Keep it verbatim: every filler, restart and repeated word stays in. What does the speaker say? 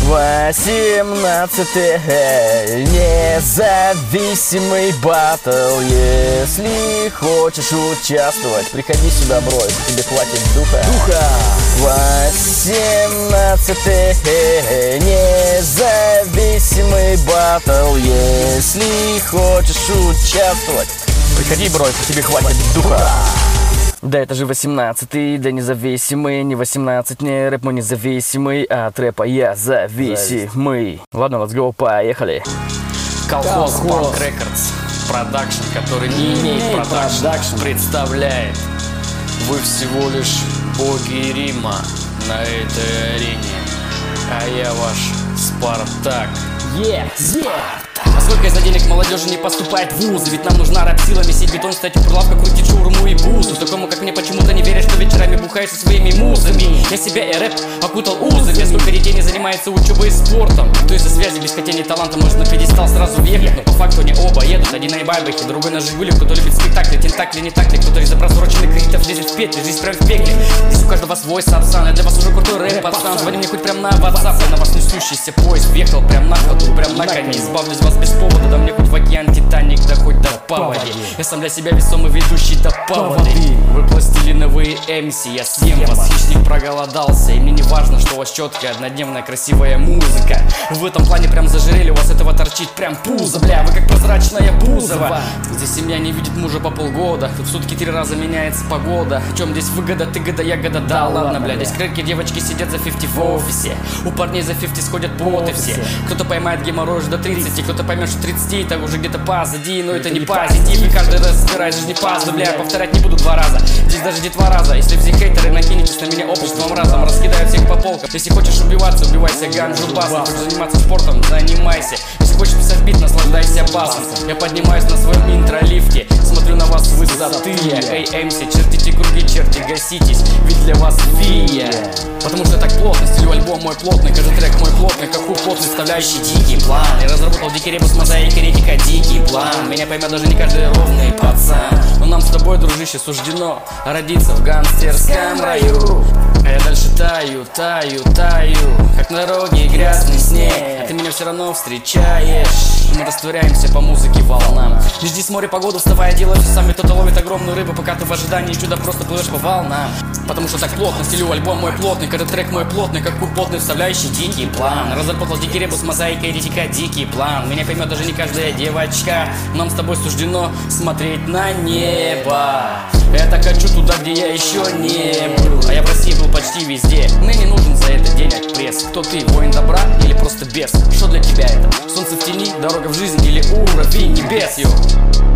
восемнадцатый независимый батл. Если хочешь участвовать, приходи сюда, бро, если тебе хватит духа. Духа! восемнадцатый независимый батл. Если хочешь участвовать, приходи, бро, если тебе хватит духа. Да это же восемнадцатый, да независимый, не восемнадцать, не рэп, мы независимый, а от рэпа я зависимый. Ладно, let's go, поехали. Колхоз Punk Records продакшн, который не имеет продакшн, представляет. Вы всего лишь боги Рима на этой арене, а я ваш Спартак. Yeah, yeah. А сколько из-за денег молодежи не поступает в вузы? Ведь нам нужна рэп-сила, месить бетон, стать у прилавка, крутить шаурму и бузу. Такому, как мне, почему-то не веришь, что вечерами бухаешь со своими музами. Я себя и рэп окутал узами. Сколько детей не занимается учебой и спортом. Кто из-за связи без хотения таланта может на пьедестал сразу въехать. Но по факту они оба едут, один на Байбахе, другой на Жигуле. Кто-то любит спектакли, тентакли, не так ли. Кто из-за просроченных кредитов лезет в петли, жизнь прям в пекле. Здесь у каждого свой сапсан, я для вас уже крутой рэп, пацан. Звони мне хоть прям на WhatsApp, я на вас несущийся поезд въехал прям на ходу, прям на коне. Избавлюсь вас без повода, да мне хоть в океан Титаник, да хоть до поводи. Я сам для себя весомый ведущий до поводы. Вы пластилиновые эм си, я съем вас, хищник проголодался. И мне не важно, что у вас четкая, однодневная, красивая музыка. В этом плане прям зажирели, у вас этого торчит прям пузо, бля. Вы как прозрачная Бузова. Здесь семья не видит мужа по полгода. Тут в сутки три раза меняется погода. В чем здесь выгода, ты года, ягода, да ладно, бля. Здесь крыльки девочки сидят за пятьдесят в офисе. У парней за пятьдесят сходят поты все. Кто-то поймает геморрой до тридцати, кто-то поймет, что тридцать так уже где-то позади. Но это не позитив, и каждый раз разбираюсь, жизнь не пазл, бля. Повторять не буду два раза, здесь даже не два раза. Если все хейтеры накинетесь на меня обществом разом, раскидаю всех по полкам. Если хочешь убиваться, убивайся ганджу басом. Хочешь заниматься спортом, занимайся. Если хочешь писать бит, наслаждайся басом. Я поднимаюсь на своем интролифте, смотрю на вас с высоты. Эй, эм си, чертите круги, черти, гаситесь, ведь для вас фия. Потому что так плотно, стилю альбом мой плотный, каждый трек мой плотный, как у плотный, вставляющий дикий план. Я разработал дикий ребус, мозаики, ретика, дикий план. Меня поймет даже не каждый ровный пацан. Но нам с тобой, дружище, суждено родиться в гангстерском раю. А я дальше таю, таю, таю, как на дороге грязный снег. А ты меня все равно встречаешь. Мы растворяемся по музыке волнам. Не жди с моря погоду, вставая, делай все сами. Кто-то ловит огромную рыбу, пока ты в ожидании чуда просто плывешь по волнам. Потому что так плотно, стилю альбом мой плотный, каждый трек мой плотный, как куб плотный, вставляющий дикий план. Разработал дикий ребус, мозаика и ретика, дикий план. Меня поймет даже не каждая девочка. Нам с тобой суждено смотреть на небо. Я так хочу туда, где я еще не был. А я в России был почти везде. Мне не нужен за это денег пресс. Кто ты, воин добра или просто бес? Что для тебя это? Солнце в тени, дорога в жизнь или уровень небес, йо?